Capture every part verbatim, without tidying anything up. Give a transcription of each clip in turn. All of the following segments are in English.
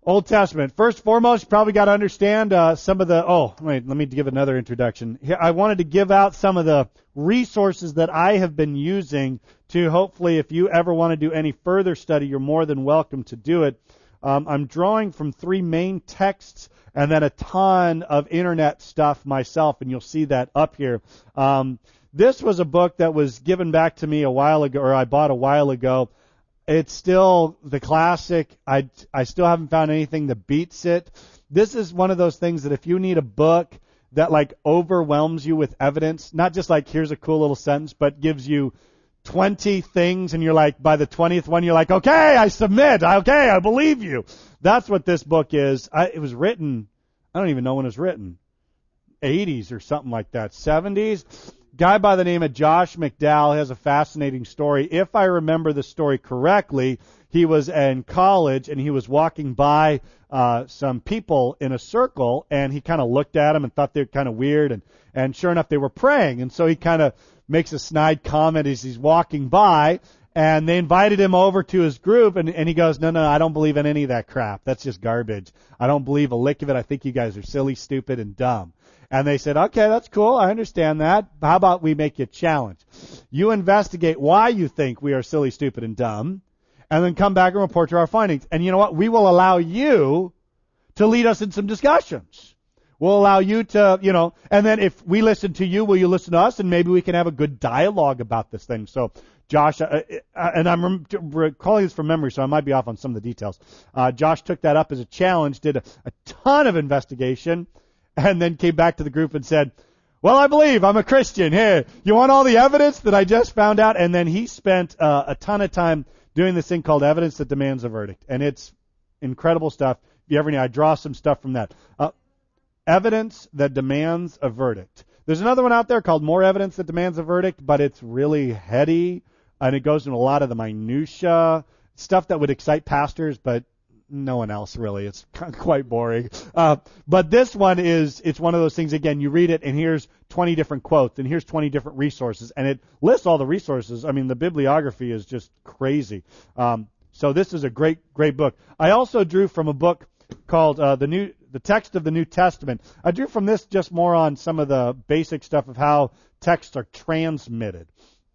Old Testament. First and foremost, you probably got to understand uh, some of the, oh, wait, let me give another introduction. Here, I wanted to give out some of the resources that I have been using to hopefully, if you ever want to do any further study, you're more than welcome to do it. Um, I'm drawing from three main texts and then a ton of internet stuff myself, and you'll see that up here. Um, this was a book that was given back to me a while ago, or I bought a while ago. It's still the classic. I, I still haven't found anything that beats it. This is one of those things that if you need a book that like overwhelms you with evidence, not just like here's a cool little sentence, but gives you twenty things and you're like, by the twentieth one, you're like, okay, I submit. Okay, I believe you. That's what this book is. I, it was written, I don't even know when it was written, eighties or something like that, seventies. Guy by the name of Josh McDowell has a fascinating story. If I remember the story correctly, he was in college and he was walking by uh, some people in a circle, and he kind of looked at them and thought they were kind of weird, and, and sure enough, they were praying. And so he kind of makes a snide comment as he's walking by, and they invited him over to his group, and, and he goes, no, no, I don't believe in any of that crap. That's just garbage. I don't believe a lick of it. I think you guys are silly, stupid, and dumb. And they said, okay, that's cool. I understand that. How about we make you a challenge? You investigate why you think we are silly, stupid, and dumb, and then come back and report to our findings. And you know what? We will allow you to lead us in some discussions. We'll allow you to, you know, and then if we listen to you, will you listen to us? And maybe we can have a good dialogue about this thing. So Josh, uh, uh, and I'm rem- recalling this from memory, so I might be off on some of the details. Uh, Josh took that up as a challenge, did a, a ton of investigation, and then came back to the group and said, well, I believe I'm a Christian. Here, you want all the evidence that I just found out? And then he spent uh, a ton of time doing this thing called Evidence That Demands a Verdict. And it's incredible stuff. If you ever need, I draw some stuff from that. Uh, Evidence That Demands a Verdict. There's another one out there called More Evidence That Demands a Verdict, but it's really heady, and it goes into a lot of the minutia, stuff that would excite pastors, but no one else really. It's quite boring. Uh, but this one is, it's one of those things, again, you read it and here's twenty different quotes and here's twenty different resources, and it lists all the resources. I mean, the bibliography is just crazy. Um, so this is a great, great book. I also drew from a book called uh, the New, the Text of the New Testament. I drew from this just more on some of the basic stuff of how texts are transmitted.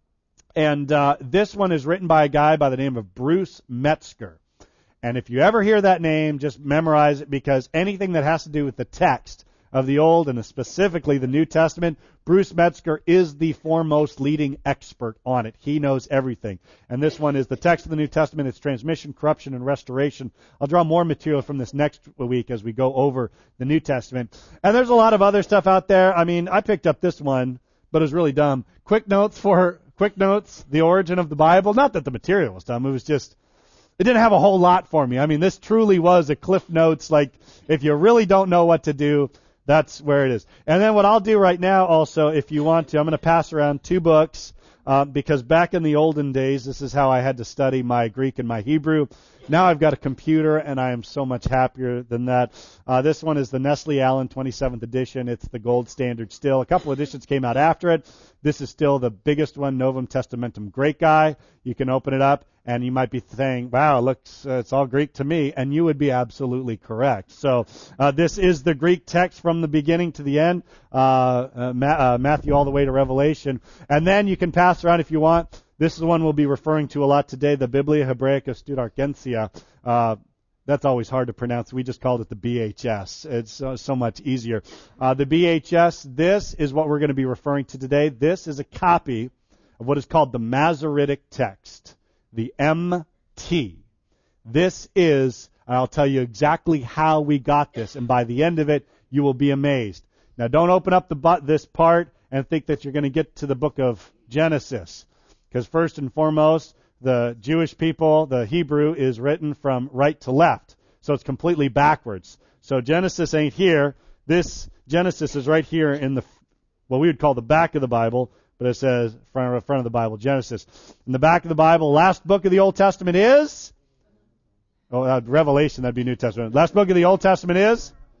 And uh, this one is written by a guy by the name of Bruce Metzger. And if you ever hear that name, just memorize it, because anything that has to do with the text of the Old and specifically the New Testament, Bruce Metzger is the foremost leading expert on it. He knows everything. And this one is the text of the New Testament, its transmission, corruption, and restoration. I'll draw more material from this next week as we go over the New Testament. And there's a lot of other stuff out there. I mean, I picked up this one, but it was really dumb. Quick notes for Quick Notes, the origin of the Bible. Not that the material was dumb. It was just, it didn't have a whole lot for me. I mean, this truly was a Cliff Notes. Like, if you really don't know what to do, that's where it is. And then what I'll do right now also, if you want to, I'm going to pass around two books, uh, because back in the olden days, this is how I had to study my Greek and my Hebrew. Now I've got a computer, and I am so much happier than that. Uh, this one is the Nestle Allen twenty-seventh edition. It's the gold standard still. A couple editions came out after it. This is still the biggest one, Novum Testamentum. Great guy. You can open it up, and you might be saying, wow, it looks, uh, it's all Greek to me, and you would be absolutely correct. So uh, this is the Greek text from the beginning to the end, uh, uh, Ma- uh, Matthew all the way to Revelation. And then you can pass around if you want. This is the one we'll be referring to a lot today, the Biblia Hebraica Studargensia. Uh, that's always hard to pronounce. We just called it the B H S. It's so, so much easier. Uh, the B H S, this is what we're going to be referring to today. This is a copy of what is called the Masoretic text, the M T. This is, and I'll tell you exactly how we got this, and by the end of it, you will be amazed. Now, don't open up the this part and think that you're going to get to the book of Genesis. Because first and foremost, the Jewish people, the Hebrew, is written from right to left. So it's completely backwards. So Genesis ain't here. This Genesis is right here in the, what we would call the back of the Bible, but it says front of, front of the Bible, Genesis. In the back of the Bible, last book of the Old Testament is, oh, uh, Revelation, that'd be New Testament. Last book of the Old Testament is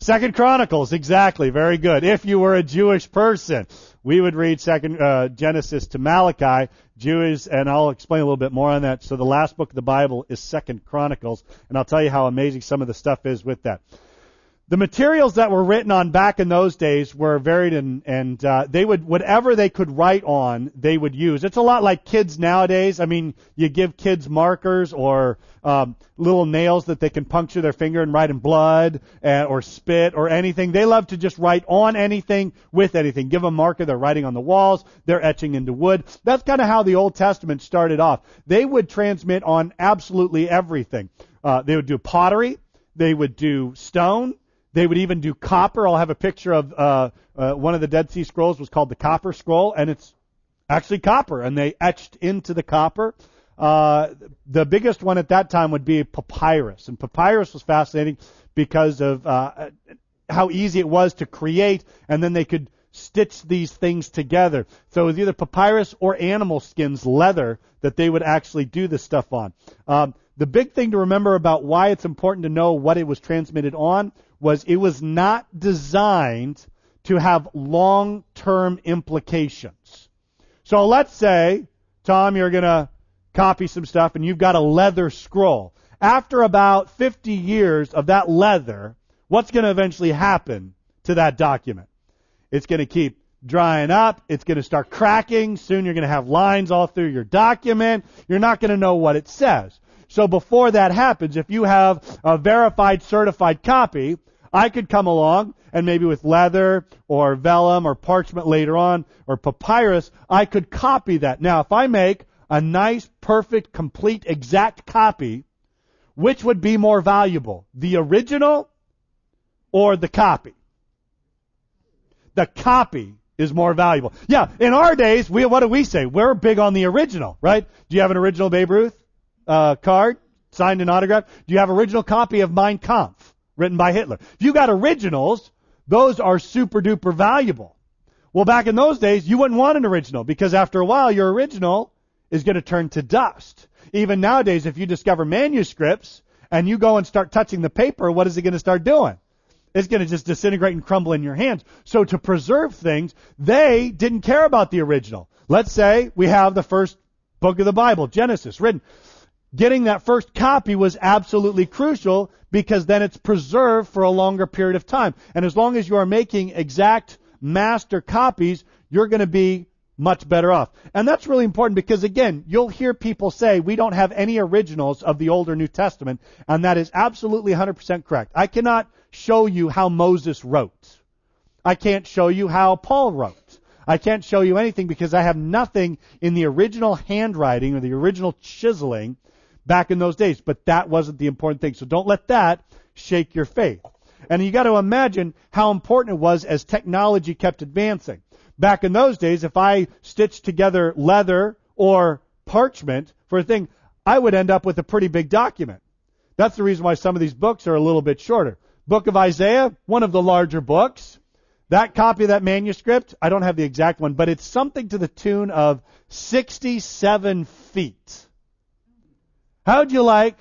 Second Chronicles, exactly. Very good. If you were a Jewish person, we would read Second uh, Genesis to Malachi. Jewish, and I'll explain a little bit more on that. So the last book of the Bible is Second Chronicles, and I'll tell you how amazing some of the stuff is with that. The materials that were written on back in those days were varied, and, and uh, they would, whatever they could write on, they would use. It's a lot like kids nowadays. I mean, you give kids markers or um, little nails that they can puncture their finger and write in blood uh, or spit or anything. They love to just write on anything with anything. Give them a marker, they're writing on the walls, they're etching into wood. That's kind of how the Old Testament started off. They would transmit on absolutely everything. Uh, they would do pottery, they would do stone, they would even do copper. I'll have a picture of uh, uh, one of the Dead Sea Scrolls was called the Copper Scroll, and it's actually copper, and they etched into the copper. Uh, the biggest one at that time would be papyrus, and papyrus was fascinating because of uh, how easy it was to create, and then they could stitch these things together. So it was either papyrus or animal skins, leather, that they would actually do this stuff on. Um, the big thing to remember about why it's important to know what it was transmitted on was it was not designed to have long-term implications. So let's say, Tom, you're going to copy some stuff and you've got a leather scroll. After about fifty years of that leather, what's going to eventually happen to that document? It's going to keep drying up. It's going to start cracking. Soon you're going to have lines all through your document. You're not going to know what it says. So before that happens, if you have a verified, certified copy, I could come along and maybe with leather or vellum or parchment later on or papyrus, I could copy that. Now, if I make a nice, perfect, complete, exact copy, which would be more valuable, the original or the copy? The copy is more valuable. Yeah, in our days, we what do we say? We're big on the original, right? Do you have an original Babe Ruth uh, card, signed and autographed? Do you have an original copy of Mein Kampf? Written by Hitler. If you got originals, those are super duper valuable. Well, back in those days, you wouldn't want an original because after a while, your original is going to turn to dust. Even nowadays, if you discover manuscripts and you go and start touching the paper, what is it going to start doing? It's going to just disintegrate and crumble in your hands. So to preserve things, they didn't care about the original. Let's say we have the first book of the Bible, Genesis, written. Getting that first copy was absolutely crucial because then it's preserved for a longer period of time. And as long as you are making exact master copies, you're going to be much better off. And that's really important because, again, you'll hear people say we don't have any originals of the Old or New Testament, and that is absolutely one hundred percent correct. I cannot show you how Moses wrote. I can't show you how Paul wrote. I can't show you anything because I have nothing in the original handwriting or the original chiseling back in those days, but that wasn't the important thing. So don't let that shake your faith. And you got to imagine how important it was as technology kept advancing. Back in those days, if I stitched together leather or parchment for a thing, I would end up with a pretty big document. That's the reason why some of these books are a little bit shorter. Book of Isaiah, one of the larger books. That copy of that manuscript, I don't have the exact one, but it's something to the tune of sixty-seven feet. How'd you like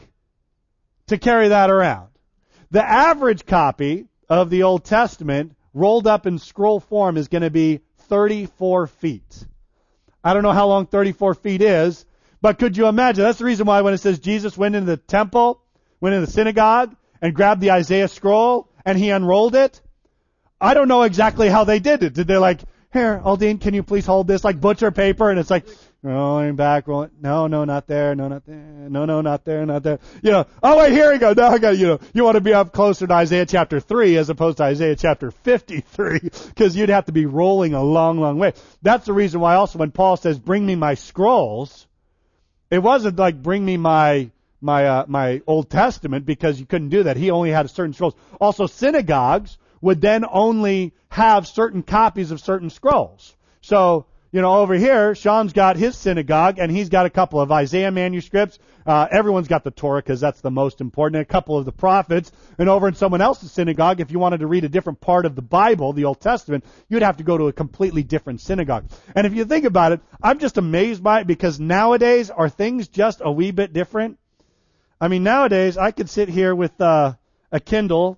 to carry that around? The average copy of the Old Testament rolled up in scroll form is going to be thirty-four feet. I don't know how long thirty-four feet is, but could you imagine? That's the reason why when it says Jesus went into the temple, went into the synagogue, and grabbed the Isaiah scroll, and he unrolled it. I don't know exactly how they did it. Did they like, here, Aldine, can you please hold this, like butcher paper? And it's like, rolling back, rolling. No, no, not there. No, not there. No, no, not there. Not there. You know. Oh wait, here we go. Now I got. You know. You want to be up closer to Isaiah chapter three as opposed to Isaiah chapter fifty-three, because you'd have to be rolling a long, long way. That's the reason why. Also, when Paul says, "Bring me my scrolls," it wasn't like bring me my my uh, my Old Testament, because you couldn't do that. He only had certain scrolls. Also, synagogues would then only have certain copies of certain scrolls. So, you know, over here, Sean's got his synagogue, and he's got a couple of Isaiah manuscripts. Uh, everyone's got the Torah, because that's the most important, and a couple of the prophets. And over in someone else's synagogue, if you wanted to read a different part of the Bible, the Old Testament, you'd have to go to a completely different synagogue. And if you think about it, I'm just amazed by it, because nowadays, are things just a wee bit different? I mean, nowadays, I could sit here with uh, a Kindle,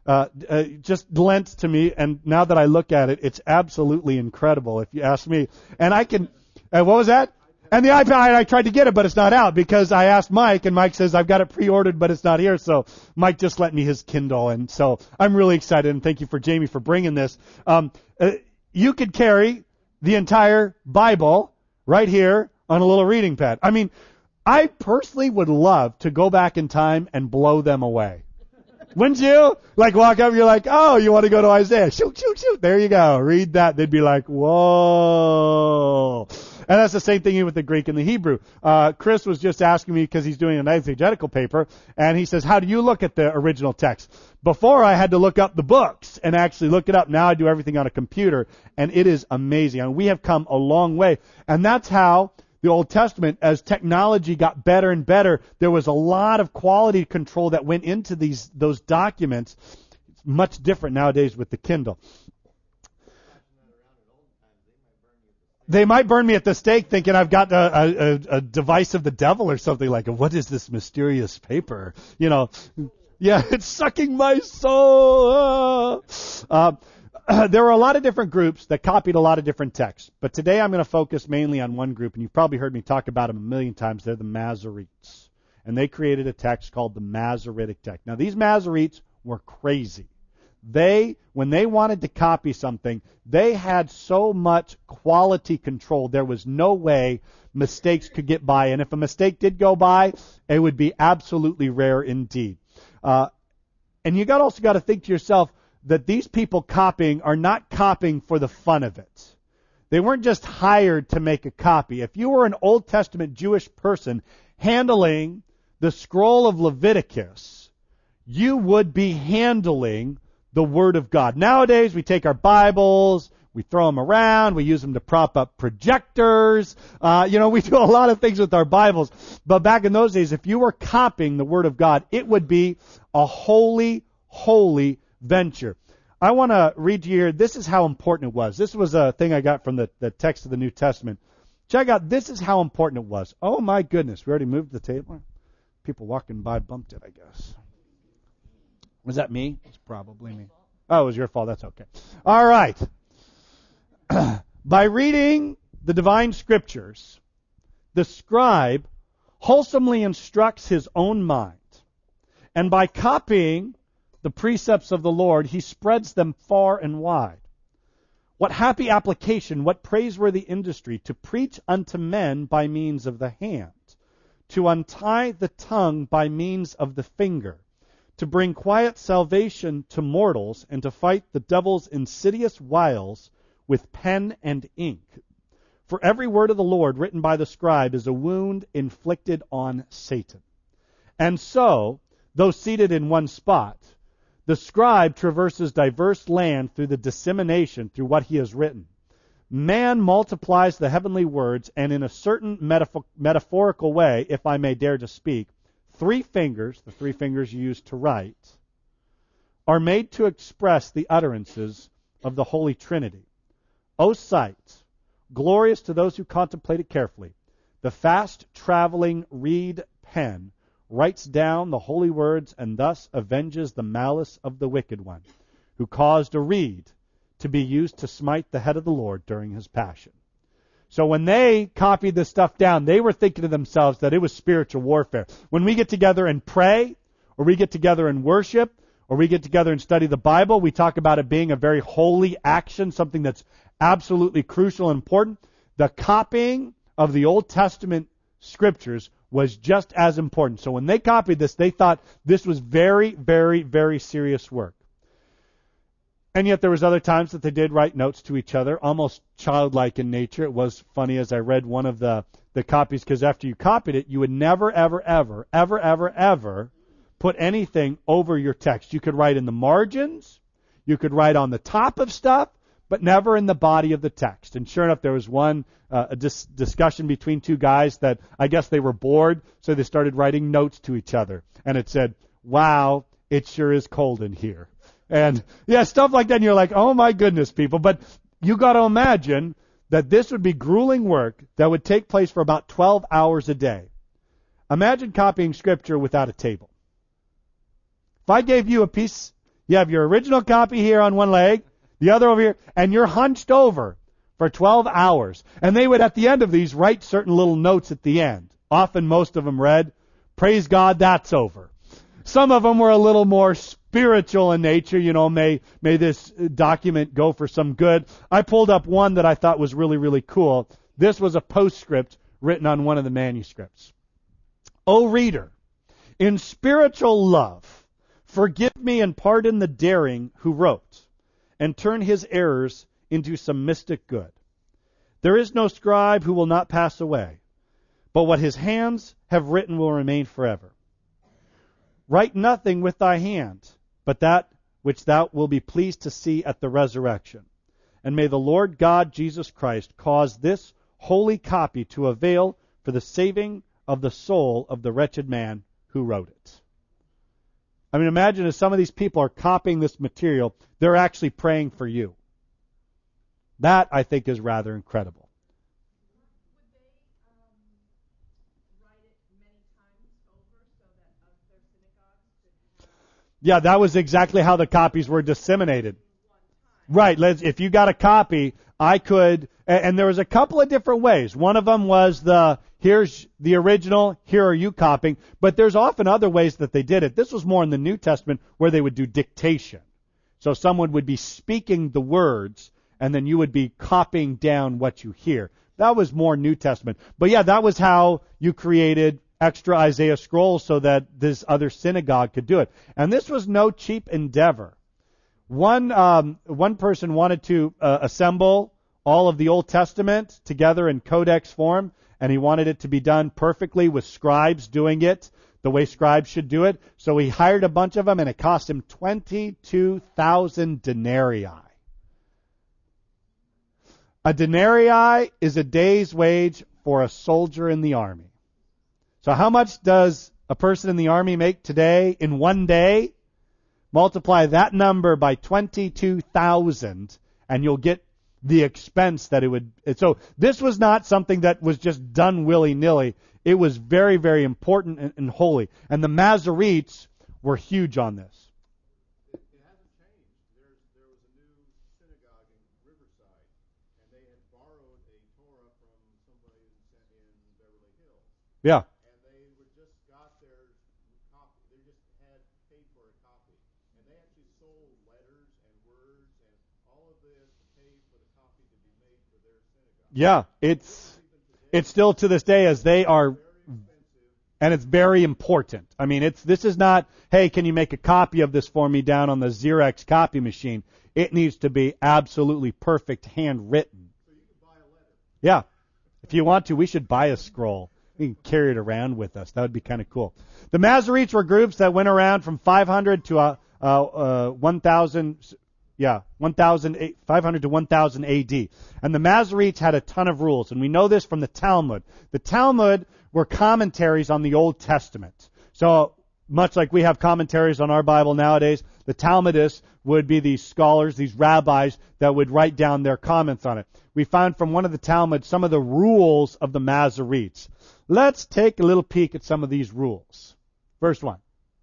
uh, uh, just lent to me, and now that I look at it, it's absolutely incredible, if you ask me. And I can, uh, what was that? And the iPad, I tried to get it, but it's not out because I asked Mike, and Mike says, I've got it pre-ordered, but it's not here. So Mike just lent me his Kindle, and so I'm really excited, and thank you for Jamie for bringing this. Um, uh, you could carry the entire Bible right here on a little reading pad. I mean, I personally would love to go back in time and blow them away. Wouldn't you? Like walk up, you're like, oh, you want to go to Isaiah? Shoot, shoot, shoot. There you go. Read that. They'd be like, whoa. And that's the same thing with the Greek and the Hebrew. Uh, Chris was just asking me because he's doing an exegetical paper, and he says, how do you look at the original text? Before I had to look up the books and actually look it up. Now I do everything on a computer, and it is amazing. I mean, we have come a long way. And that's how the Old Testament, as technology got better and better, there was a lot of quality control that went into these those documents. It's much different nowadays with the Kindle. They might burn me at the stake thinking I've got a, a, a device of the devil or something like, what is this mysterious paper? You know, yeah, it's sucking my soul. Uh, there were a lot of different groups that copied a lot of different texts. But today I'm going to focus mainly on one group, and you've probably heard me talk about them a million times. They're the Masoretes. And they created a text called the Masoretic text. Now, these Masoretes were crazy. They, when they wanted to copy something, they had so much quality control, there was no way mistakes could get by. And if a mistake did go by, it would be absolutely rare indeed. Uh, and you got also got to think to yourself that these people copying are not copying for the fun of it. They weren't just hired to make a copy. If you were an Old Testament Jewish person handling the scroll of Leviticus, you would be handling the Word of God. Nowadays, we take our Bibles, we throw them around, we use them to prop up projectors. Uh, you know, we do a lot of things with our Bibles. But back in those days, if you were copying the Word of God, it would be a holy, holy venture. I want to read to you here. This is how important it was. This was a thing I got from the, the text of the New Testament. Check out, this is how important it was. Oh my goodness, we already moved the table. People walking by bumped it, I guess. Was that me? It's probably me. Oh, it was your fault. That's okay. All right. By reading the divine scriptures, the scribe wholesomely instructs his own mind. And by copying the precepts of the Lord, he spreads them far and wide. What happy application, what praiseworthy industry, to preach unto men by means of the hand, to untie the tongue by means of the finger, to bring quiet salvation to mortals, and to fight the devil's insidious wiles with pen and ink. For every word of the Lord written by the scribe is a wound inflicted on Satan. And so, though seated in one spot, the scribe traverses diverse land through the dissemination through what he has written. Man multiplies the heavenly words, and in a certain metaphor- metaphorical way, if I may dare to speak, three fingers, the three fingers you use to write, are made to express the utterances of the Holy Trinity. O sight, glorious to those who contemplate it carefully, the fast-traveling reed pen writes down the holy words and thus avenges the malice of the wicked one, who caused a reed to be used to smite the head of the Lord during his passion. So when they copied this stuff down, they were thinking to themselves that it was spiritual warfare. When we get together and pray, or we get together and worship, or we get together and study the Bible, we talk about it being a very holy action, something that's absolutely crucial and important. The copying of the Old Testament scriptures was just as important. So when they copied this, they thought this was very, very, very serious work. And yet there was other times that they did write notes to each other, almost childlike in nature. It was funny as I read one of the, the copies, because after you copied it, you would never, ever, ever, ever, ever, ever put anything over your text. You could write in the margins, you could write on the top of stuff, but never in the body of the text. And sure enough, there was one uh, a dis- discussion between two guys that I guess they were bored, so they started writing notes to each other. And it said, wow, it sure is cold in here. And yeah, stuff like that. And you're like, oh my goodness, people. But you got to imagine that this would be grueling work that would take place for about twelve hours a day. Imagine copying scripture without a table. If I gave you a piece, You have your original copy here on one leg, the other over here, and you're hunched over for twelve hours. And they would, at the end of these, write certain little notes at the end. Often most of them read, "Praise God, that's over." Some of them were a little more spiritual in nature. You know, may may this document go for some good. I pulled up one that I thought was really, really cool. This was a postscript written on one of the manuscripts. "O reader, in spiritual love, forgive me and pardon the daring who wrote, and turn his errors into some mystic good. There is no scribe who will not pass away, but what his hands have written will remain forever. Write nothing with thy hand, but that which thou wilt be pleased to see at the resurrection. And may the Lord God Jesus Christ cause this holy copy to avail for the saving of the soul of the wretched man who wrote it." I mean, imagine if some of these people are copying this material, they're actually praying for you. That, I think, is rather incredible. Yeah, that was exactly how the copies were disseminated. Right. Let's, if you got a copy, I could, and, and there was a couple of different ways. One of them was the, here's the original, here are you copying. But there's often other ways that they did it. This was more in the New Testament where they would do dictation. So someone would be speaking the words, and then you would be copying down what you hear. That was more New Testament. But yeah, that was how you created extra Isaiah scrolls so that this other synagogue could do it. And this was no cheap endeavor. One um, one person wanted to uh, assemble all of the Old Testament together in codex form, and he wanted it to be done perfectly with scribes doing it the way scribes should do it. So he hired a bunch of them, and it cost him twenty-two thousand denarii. A denarii is a day's wage for a soldier in the army. So how much does a person in the army make today in one day? Multiply that number by twenty-two thousand, and you'll get the expense that it would. So this was not something that was just done willy-nilly. It was very, very important and, and holy. And the Masoretes were huge on this. It, it hasn't changed. There's, there was a new synagogue in Riverside, and they had borrowed a Torah from somebody in Beverly Hills. Yeah. Yeah, it's it's still to this day as they are, and it's very important. I mean, it's this is not, hey, can you make a copy of this for me down on the Xerox copy machine? It needs to be absolutely perfect, handwritten. So you can buy a letter. Yeah, if you want to, we should buy a scroll. We can carry it around with us. That would be kind of cool. The Masoretes were groups that went around from five hundred to uh, uh, uh, one thousand. Yeah, five hundred to one thousand A D. And the Masoretes had a ton of rules, and we know this from the Talmud. The Talmud were commentaries on the Old Testament. So much like we have commentaries on our Bible nowadays, the Talmudists would be these scholars, these rabbis that would write down their comments on it. We found from one of the Talmud some of the rules of the Masoretes. Let's take a little peek at some of these rules. First one.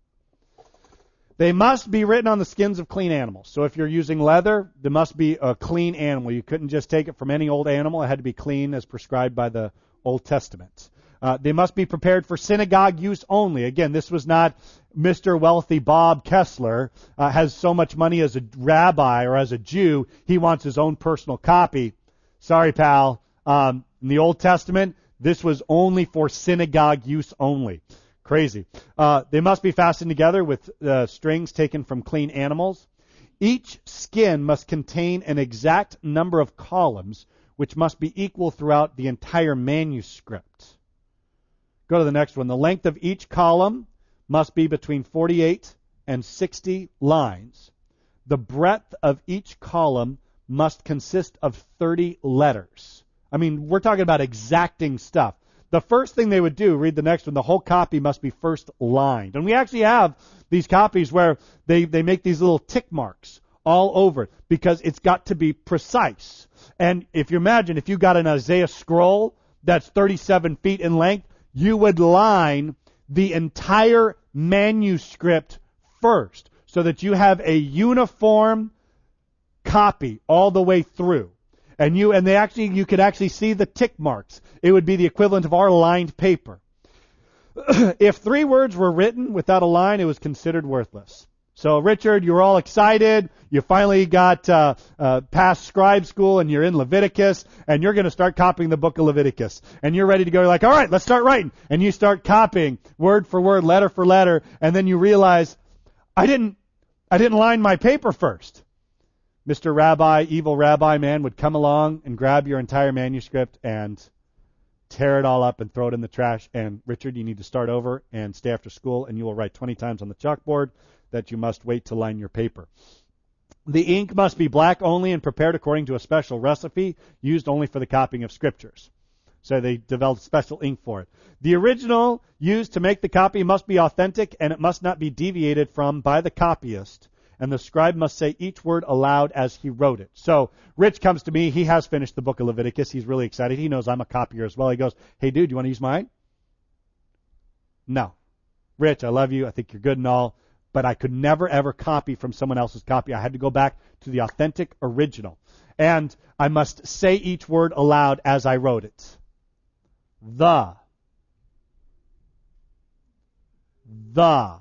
They must be written on the skins of clean animals. So if you're using leather, there must be a clean animal. You couldn't just take it from any old animal. It had to be clean as prescribed by the Old Testament. Uh, they must be prepared for synagogue use only. Again, this was not Mister Wealthy Bob Kessler uh, has so much money as a rabbi or as a Jew, he wants his own personal copy. Sorry, pal. Um, in the Old Testament, this was only for synagogue use only. Crazy. Uh, they must be fastened together with uh, strings taken from clean animals. Each skin must contain an exact number of columns, which must be equal throughout the entire manuscript. Go to the next one. The length of each column must be between forty-eight and sixty lines. The breadth of each column must consist of thirty letters. I mean, we're talking about exacting stuff. The first thing they would do, read the next one, the whole copy must be first lined. And we actually have these copies where they, they make these little tick marks all over it because it's got to be precise. And if you imagine, if you got an Isaiah scroll that's thirty-seven feet in length, you would line the entire manuscript first. so that you have a uniform copy all the way through. And you and they actually you could actually see the tick marks. It would be the equivalent of our lined paper. If three words were written without a line, it was considered worthless. So, Richard, you were all excited. You finally got uh, uh, past scribe school, and you're in Leviticus, and you're going to start copying the book of Leviticus. And you're ready to go. You're like, all right, let's start writing. And you start copying word for word, letter for letter, and then you realize, I didn't, I didn't line my paper first. Mister Rabbi, evil rabbi man, would come along and grab your entire manuscript and tear it all up and throw it in the trash. And, Richard, you need to start over and stay after school, and you will write twenty times on the chalkboard that you must wait to line your paper. The ink must be black only and prepared according to a special recipe used only for the copying of scriptures. So they developed special ink for it. The original used to make the copy must be authentic, and it must not be deviated from by the copyist. And the scribe must say each word aloud as he wrote it. So Rich comes to me. He has finished the book of Leviticus. He's really excited. He knows I'm a copier as well. He goes, hey, dude, you want to use mine? No. Rich, I love you. I think you're good and all. But I could never, ever copy from someone else's copy. I had to go back to the authentic original. And I must say each word aloud as I wrote it. The. The.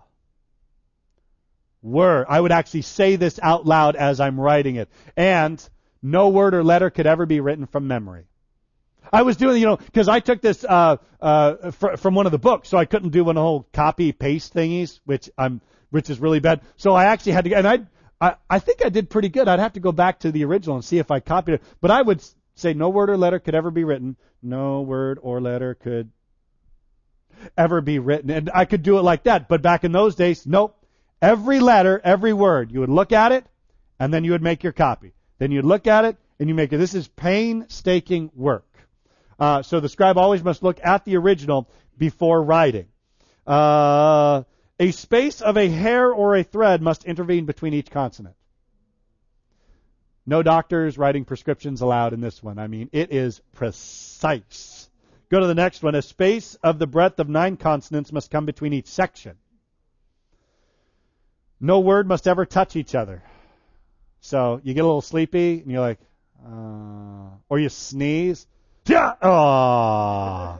Word. I would actually say this out loud as I'm writing it. And no word or letter could ever be written from memory. I was doing, you know, because I took this uh, uh, fr- from one of the books, so I couldn't do one of the whole copy-paste thingies, which I'm, which is really bad. So I actually had to, and I, I, I think I did pretty good. I'd have to go back to the original and see if I copied it. But I would say no word or letter could ever be written. No word or letter could ever be written. And I could do it like that. But back in those days, nope. Every letter, every word, you would look at it, and then you would make your copy. Then you'd look at it, and you make it. This is painstaking work. Uh, so the scribe always must look at the original before writing. Uh, a space of a hair or a thread must intervene between each consonant. No doctors writing prescriptions allowed in this one. I mean, it is precise. Go to the next one. A space of the breadth of nine consonants must come between each section. No word must ever touch each other. So you get a little sleepy, and you're like, uh, or you sneeze. Yeah. Oh.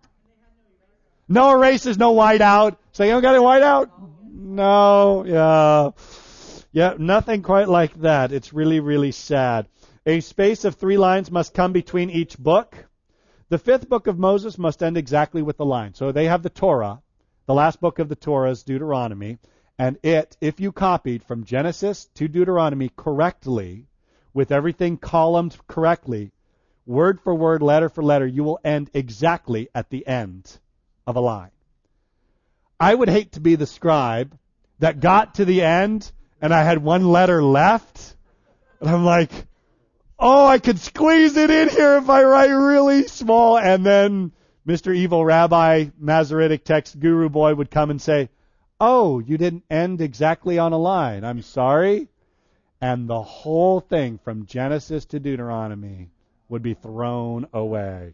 No erasers, no whiteout. So you don't got any whiteout? No. Yeah. Yeah. Nothing quite like that. It's really, really sad. A space of three lines must come between each book. The fifth book of Moses must end exactly with the line. So they have the Torah. The last book of the Torah is Deuteronomy. And it, if you copied from Genesis to Deuteronomy correctly, with everything columned correctly, word for word, letter for letter, you will end exactly at the end of a line. I would hate to be the scribe that got to the end and I had one letter left. And I'm like, oh, I could squeeze it in here if I write really small. And then Mister Evil Rabbi, Masoretic text guru boy would come and say, oh, you didn't end exactly on a line. I'm sorry. And the whole thing from Genesis to Deuteronomy would be thrown away.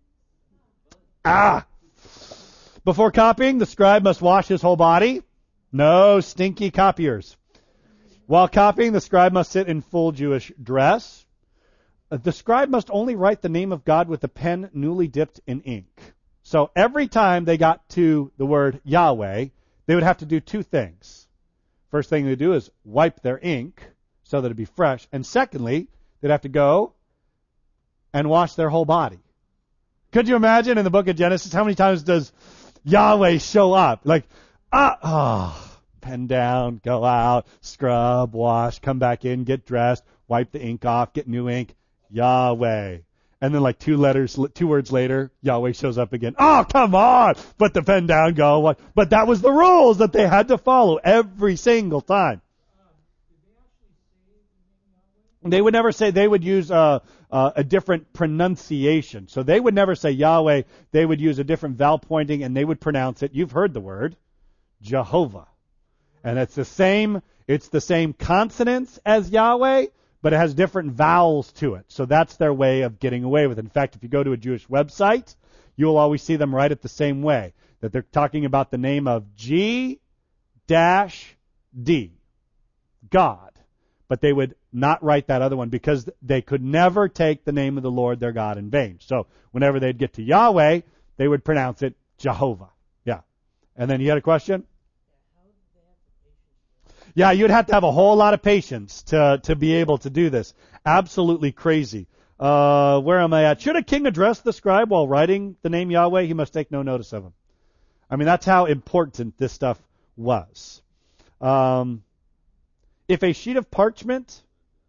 Ah! Before copying, the scribe must wash his whole body. No stinky copiers. While copying, the scribe must sit in full Jewish dress. The scribe must only write the name of God with a pen newly dipped in ink. So every time they got to the word Yahweh, they would have to do two things. First thing they do is wipe their ink so that it'd be fresh. And secondly, they'd have to go and wash their whole body. Could you imagine in the book of Genesis, how many times does Yahweh show up? Like, ah, oh, pen down, go out, scrub, wash, come back in, get dressed, wipe the ink off, get new ink, Yahweh. And then like two letters, two words later, Yahweh shows up again. Oh, come on! Put the pen down, go. What? But that was the rules that they had to follow every single time. They would never say, they would use uh, uh, a different pronunciation. So they would never say Yahweh. They would use a different vowel pointing, and they would pronounce it. You've heard the word, Jehovah. And it's the same, it's the same consonants as Yahweh, but it has different vowels to it. So that's their way of getting away with it. In fact, if you go to a Jewish website, you'll always see them write it the same way, that they're talking about the name of G dash D. God. But they would not write that other one because they could never take the name of the Lord their God in vain. So whenever they'd get to Yahweh, they would pronounce it Jehovah. Yeah. And then you had a question? Yeah, you'd have to have a whole lot of patience to, to be able to do this. Absolutely crazy. Uh, where am I at? Should a king address the scribe while writing the name Yahweh? He must take no notice of him. I mean, that's how important this stuff was. Um, if a sheet of parchment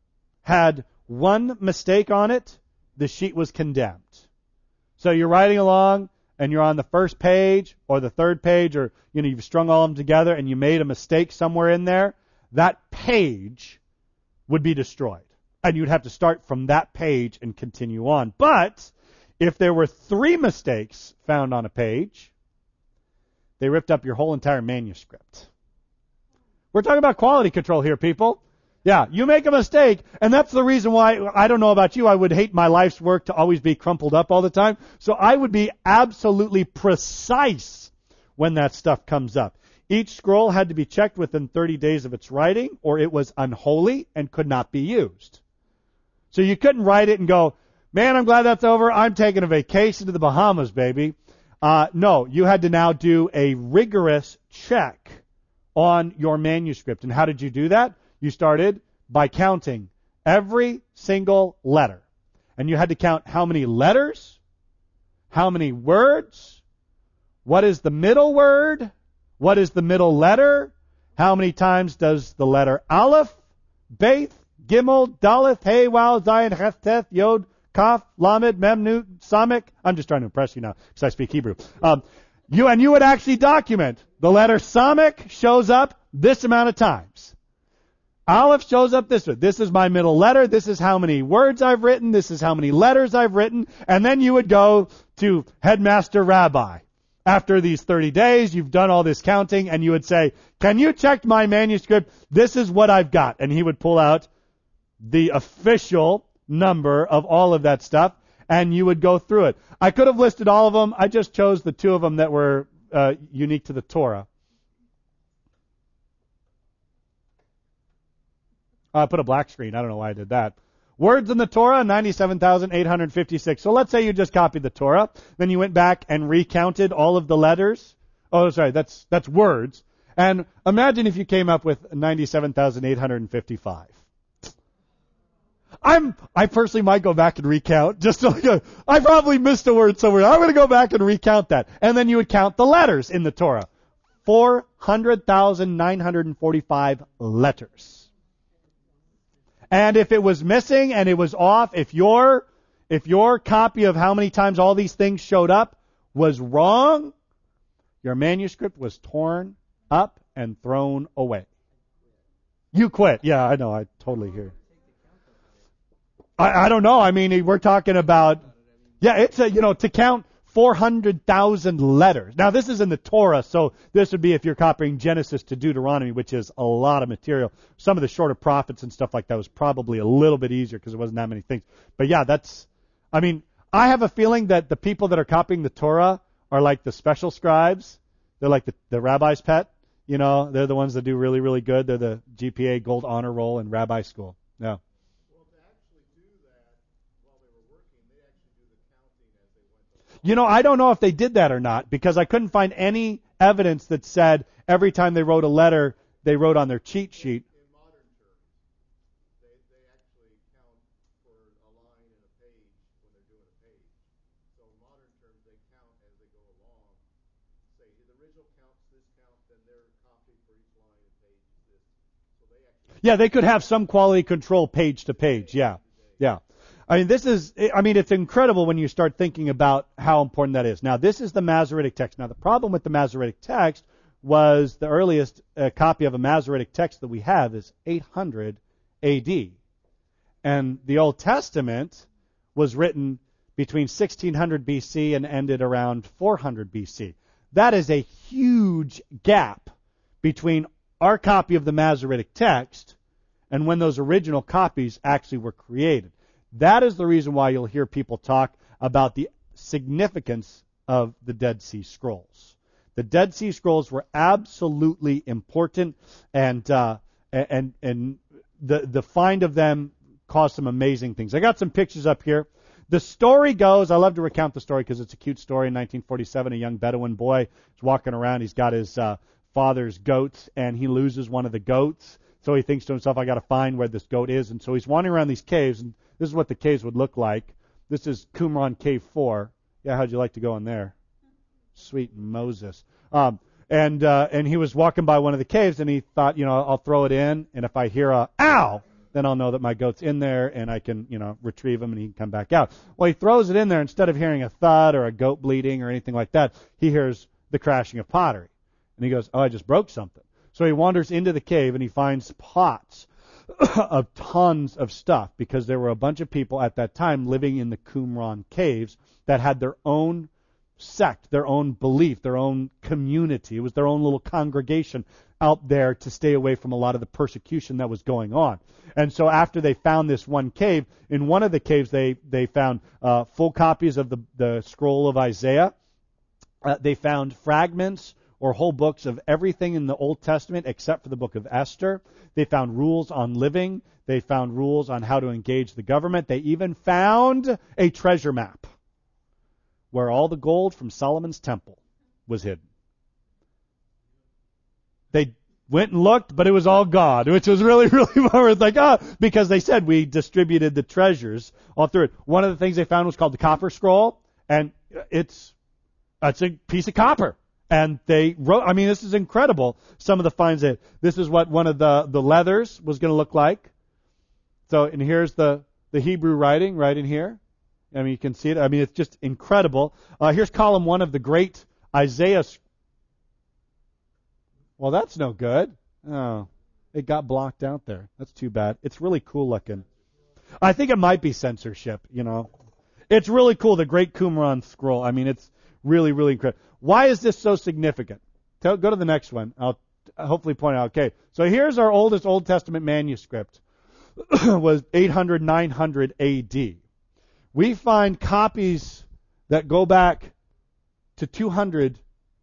had one mistake on it, the sheet was condemned. So you're writing along, and you're on the first page or the third page, or you know you've strung all of them together, and you made a mistake somewhere in there, that page would be destroyed. And you'd have to start from that page and continue on. But if there were three mistakes found on a page, they ripped up your whole entire manuscript. We're talking about quality control here, people. Yeah, you make a mistake, and that's the reason why, I don't know about you, I would hate my life's work to always be crumpled up all the time. So I would be absolutely precise when that stuff comes up. Each scroll had to be checked within thirty days of its writing, or it was unholy and could not be used. So you couldn't write it and go, man, I'm glad that's over. I'm taking a vacation to the Bahamas, baby. Uh, no, you had to now do a rigorous check on your manuscript. And how did you do that? You started by counting every single letter. And you had to count how many letters, how many words, what is the middle word, what is the middle letter, how many times does the letter Aleph, Beth, Gimel, Daleth, Hey, Wow, Zayin, Hefteth, Yod, Kaf, Lamed, Mem, Nun, Samek. I'm just trying to impress you now because I speak Hebrew. Um, you and you would actually document the letter Samek shows up this amount of times. Aleph shows up this way. This is my middle letter. This is how many words I've written. This is how many letters I've written. And then you would go to Headmaster Rabbi. After these thirty days, you've done all this counting, and you would say, can you check my manuscript? This is what I've got. And he would pull out the official number of all of that stuff, and you would go through it. I could have listed all of them. I just chose the two of them that were uh, unique to the Torah. I put a black screen. I don't know why I did that. Words in the Torah, ninety-seven thousand eight hundred fifty-six. So let's say you just copied the Torah, then you went back and recounted all of the letters. Oh, sorry, that's that's words. And imagine if you came up with ninety-seven thousand eight hundred fifty-five. I'm, I personally might go back and recount just to go, I probably missed a word somewhere. I'm going to go back and recount that. And then you would count the letters in the Torah. four hundred thousand nine hundred forty-five letters. And if it was missing and it was off, if your, if your copy of how many times all these things showed up was wrong, your manuscript was torn up and thrown away. You quit. Yeah, I know. I totally hear. I, I don't know. I mean, we're talking about, yeah, it's a, you know, to count four hundred thousand letters. Now, this is in the Torah, so this would be if you're copying Genesis to Deuteronomy, which is a lot of material. Some of the shorter prophets and stuff like that was probably a little bit easier because there wasn't that many things. But yeah, that's, I mean, I have a feeling that the people that are copying the Torah are like the special scribes. They're like the, the rabbi's pet. You know, they're the ones that do really, really good. They're the G P A Gold Honor Roll in rabbi school. Yeah. You know, I don't know if they did that or not because I couldn't find any evidence that said every time they wrote a letter, they wrote on their cheat sheet. In modern terms, they, they actually count for a line in a page when they're doing a page. So in modern terms, they count as they go along. Say the original counts this count, then their copy for each line and page is this. So they actually. Yeah, they could have some quality control page to page. Yeah, yeah. I mean, this is, I mean, it's incredible when you start thinking about how important that is. Now, this is the Masoretic text. Now, the problem with the Masoretic text was the earliest uh, copy of a Masoretic text that we have is eight hundred A D. And the Old Testament was written between sixteen hundred B C and ended around four hundred B C. That is a huge gap between our copy of the Masoretic text and when those original copies actually were created. That is the reason why you'll hear people talk about the significance of the Dead Sea Scrolls. The Dead Sea Scrolls were absolutely important, and uh, and and the the find of them caused some amazing things. I got some pictures up here. The story goes, I love to recount the story because it's a cute story. In nineteen forty-seven, a young Bedouin boy is walking around. He's got his uh, father's goats, and he loses one of the goats. So he thinks to himself, I got to find where this goat is. And so he's wandering around these caves, and this is what the caves would look like. This is Qumran Cave four. Yeah, how'd you like to go in there? Sweet Moses. Um, and uh, and he was walking by one of the caves, and he thought, you know, I'll throw it in, and if I hear a ow, then I'll know that my goat's in there, and I can, you know, retrieve him, and he can come back out. Well, he throws it in there. Instead of hearing a thud or a goat bleeding or anything like that, he hears the crashing of pottery. And he goes, oh, I just broke something. So he wanders into the cave, and he finds pots of tons of stuff, because there were a bunch of people at that time living in the Qumran caves that had their own sect, their own belief, their own community. It was their own little congregation out there to stay away from a lot of the persecution that was going on. And so after they found this one cave, in one of the caves they, they found uh, full copies of the, the scroll of Isaiah. Uh, they found fragments or whole books of everything in the Old Testament except for the book of Esther. They found rules on living. They found rules on how to engage the government. They even found a treasure map where all the gold from Solomon's temple was hidden. They went and looked, but it was all gone, which was really, really fun. It's like, ah, oh, because they said we distributed the treasures all through it. One of the things they found was called the copper scroll, and it's it's a piece of copper. And they wrote, I mean, this is incredible, some of the finds that, this is what one of the, the leathers was going to look like. So, and here's the, the Hebrew writing right in here. I mean, you can see it. I mean, it's just incredible. Uh, here's column one of the great Isaiah. Well, that's no good. Oh, it got blocked out there. That's too bad. It's really cool looking. I think it might be censorship, you know. It's really cool, the Great Qumran Scroll. I mean, it's really, really incredible. Why is this so significant? Go to the next one. I'll hopefully point out. Okay, so here's our oldest Old Testament manuscript. Was eight hundred, nine hundred A D. We find copies that go back to two hundred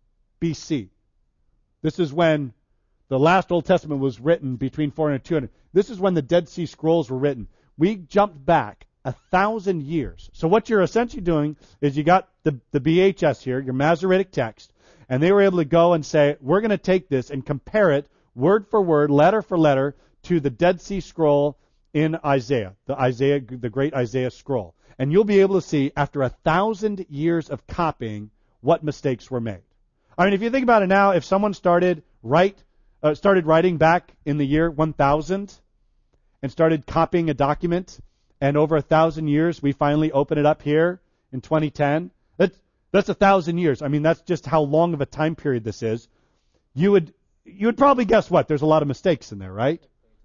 B C. This is when the last Old Testament was written, between four hundred and two hundred. This is when the Dead Sea Scrolls were written. We jumped back a thousand years. So what you're essentially doing is you got the, the B H S here, your Masoretic text, and they were able to go and say, we're going to take this and compare it word for word, letter for letter, to the Dead Sea Scroll in Isaiah, the Isaiah, the great Isaiah scroll. And you'll be able to see, after a thousand years of copying, what mistakes were made. I mean, if you think about it now, if someone started write, uh, started writing back in the year one thousand and started copying a document, and over a thousand years, we finally open it up here in twenty ten. That's that's a thousand years. I mean, that's just how long of a time period this is. You would you would probably guess what? There's a lot of mistakes in there, right?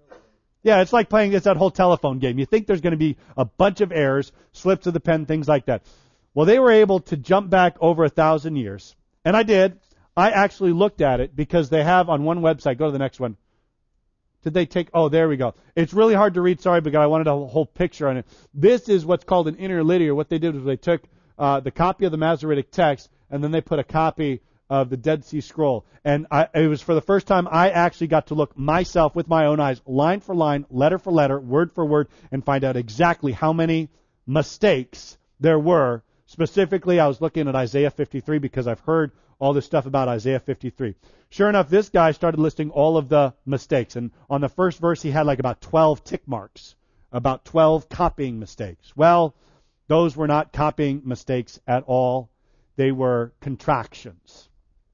Yeah, it's like playing it's that whole telephone game. You think there's going to be a bunch of errors, slips of the pen, things like that. Well, they were able to jump back over a thousand years, and I did. I actually looked at it because they have on one website. Go to the next one. Did they take, oh, there we go. It's really hard to read, sorry, because I wanted a whole picture on it. This is what's called an interlinear. What they did was they took uh, the copy of the Masoretic text, and then they put a copy of the Dead Sea Scroll. And I, it was for the first time I actually got to look myself with my own eyes, line for line, letter for letter, word for word, and find out exactly how many mistakes there were. Specifically, I was looking at Isaiah fifty-three because I've heard all this stuff about Isaiah fifty-three. Sure enough, this guy started listing all of the mistakes. And on the first verse, he had like about twelve tick marks, about twelve copying mistakes. Well, those were not copying mistakes at all. They were contractions.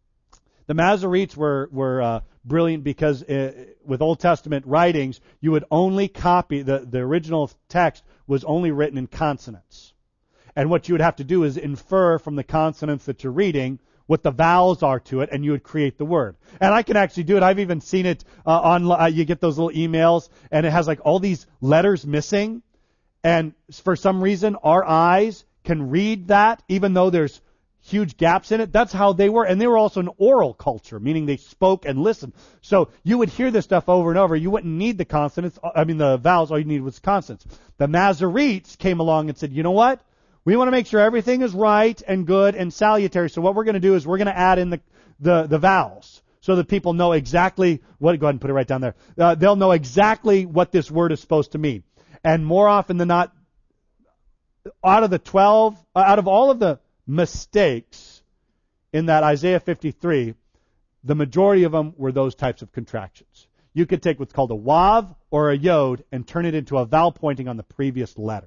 The Masoretes were, were uh, brilliant because uh, with Old Testament writings, you would only copy, the, the original text was only written in consonants. And what you would have to do is infer from the consonants that you're reading what the vowels are to it, and you would create the word. And I can actually do it. I've even seen it uh, on, uh, you get those little emails, and it has like all these letters missing, and for some reason our eyes can read that, even though there's huge gaps in it. That's how they were. And they were also an oral culture, meaning they spoke and listened. So you would hear this stuff over and over. You wouldn't need the consonants, I mean the vowels, all you needed was consonants. The Masoretes came along and said, you know what? We want to make sure everything is right and good and salutary. So what we're going to do is we're going to add in the, the, the vowels. So so that people know exactly what, go ahead and put it right down there. Uh, they'll know exactly what this word is supposed to mean. And more often than not, out of the twelve, uh, out of all of the mistakes in that Isaiah fifty-three, the majority of them were those types of contractions. You could take what's called a wav or a yod and turn it into a vowel pointing on the previous letter.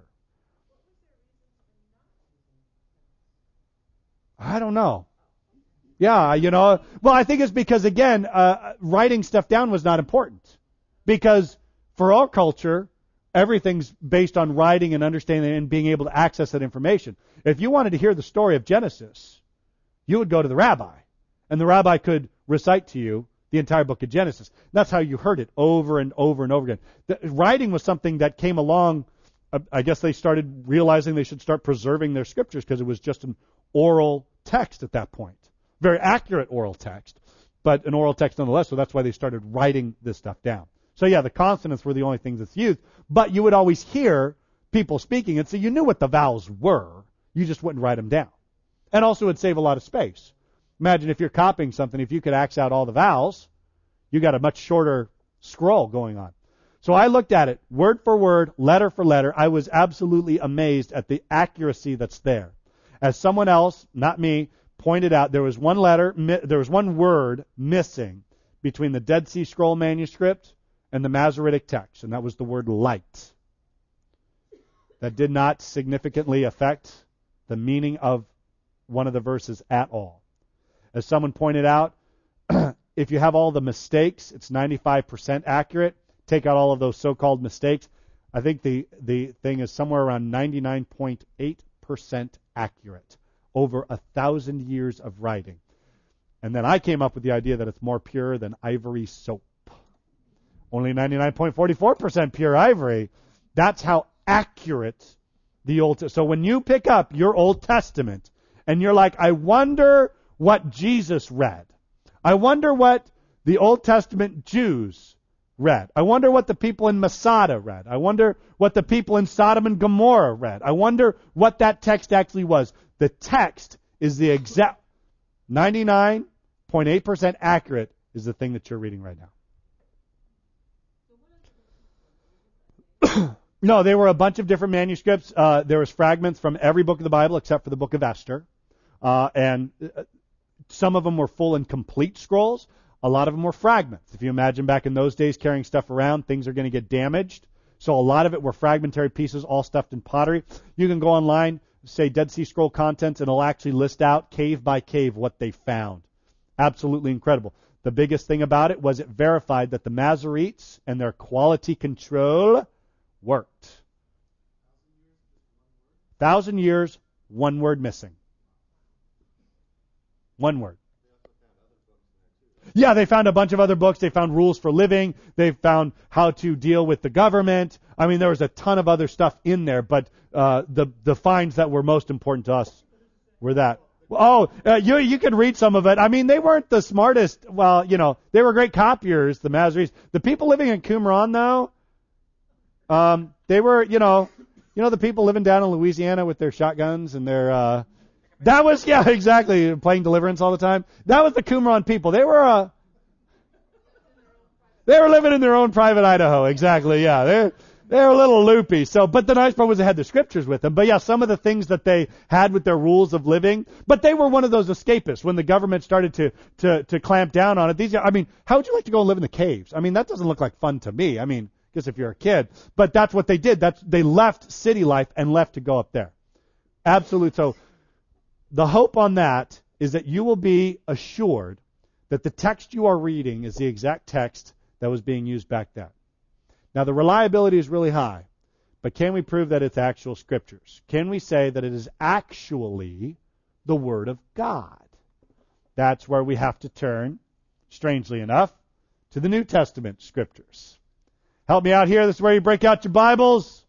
I don't know. Yeah, you know, well, I think it's because, again, uh, writing stuff down was not important. Because for our culture, everything's based on writing and understanding and being able to access that information. If you wanted to hear the story of Genesis, you would go to the rabbi, and the rabbi could recite to you the entire book of Genesis. That's how you heard it over and over and over again. The, writing was something that came along. uh, I guess they started realizing they should start preserving their scriptures because it was just an oral text at that point. Very accurate oral text, but an oral text nonetheless, so that's why they started writing this stuff down. So yeah, the consonants were the only things that's used, but you would always hear people speaking, and so you knew what the vowels were, you just wouldn't write them down. And also it would save a lot of space. Imagine if you're copying something, if you could X out all the vowels, you got a much shorter scroll going on. So I looked at it, word for word, letter for letter. I was absolutely amazed at the accuracy that's there. As someone else, not me, pointed out, there was one letter, there was one word missing between the Dead Sea Scroll manuscript and the Masoretic text, and that was the word light. That did not significantly affect the meaning of one of the verses at all. As someone pointed out, if you have all the mistakes, it's ninety-five percent accurate. Take out all of those so-called mistakes. I think the, the thing is somewhere around ninety-nine point eight percent accurate over a thousand years of writing. And then I came up with the idea that it's more pure than ivory soap. Only ninety-nine point four four percent pure ivory. That's how accurate the Old Testament. So when you pick up your Old Testament and you're like, I wonder what Jesus read. I wonder what the Old Testament Jews read. I wonder what the people in Masada read. I wonder what the people in Sodom and Gomorrah read. I wonder what that text actually was. The text is the exact ninety-nine point eight percent accurate is the thing that you're reading right now. No, there were a bunch of different manuscripts. Uh, there was fragments from every book of the Bible except for the book of Esther. Uh, and uh, some of them were full and complete scrolls. A lot of them were fragments. If you imagine back in those days carrying stuff around, things are going to get damaged. So a lot of it were fragmentary pieces, all stuffed in pottery. You can go online, say Dead Sea Scroll contents, and it'll actually list out cave by cave what they found. Absolutely incredible. The biggest thing about it was it verified that the Masoretes and their quality control worked. Thousand years, one word missing. One word. Yeah, they found a bunch of other books. They found rules for living. They found how to deal with the government. I mean, there was a ton of other stuff in there, but uh, the the finds that were most important to us were that. Oh, uh, you you can read some of it. I mean, they weren't the smartest. Well, you know, they were great copiers, the Masoretes. The people living in Qumran, though, um, they were, you know, you know, the people living down in Louisiana with their shotguns and their. Uh, That was, yeah, exactly, playing Deliverance all the time. That was the Qumran people. They were, uh, they were living in their own private Idaho, exactly, yeah. They they were a little loopy. So, but the nice part was they had the scriptures with them. But yeah, some of the things that they had with their rules of living, but they were one of those escapists when the government started to, to, to clamp down on it. These, I mean, how would you like to go and live in the caves? I mean, that doesn't look like fun to me. I mean, I guess if you're a kid. But that's what they did. That's, they left city life and left to go up there. Absolute. So, the hope on that is that you will be assured that the text you are reading is the exact text that was being used back then. Now, the reliability is really high, but can we prove that it's actual scriptures? Can we say that it is actually the Word of God? That's where we have to turn, strangely enough, to the New Testament scriptures. Help me out here. This is where you break out your Bibles.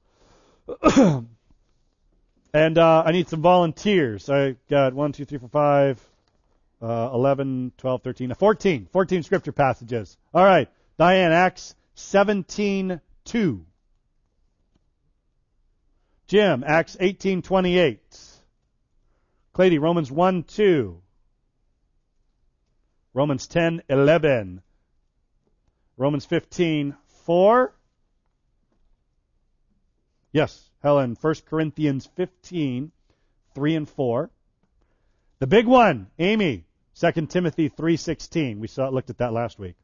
And uh, I need some volunteers. I got one, two, three, four, five, uh, eleven, twelve, thirteen, fourteen. fourteen scripture passages. All right. Diane, Acts seventeen two. Jim, Acts eighteen twenty-eight. Clady, Romans one two. Romans ten eleven. Romans fifteen four. Yes, Helen, First Corinthians fifteen three and four. The big one, Amy, Second Timothy three sixteen. We saw looked at that last week.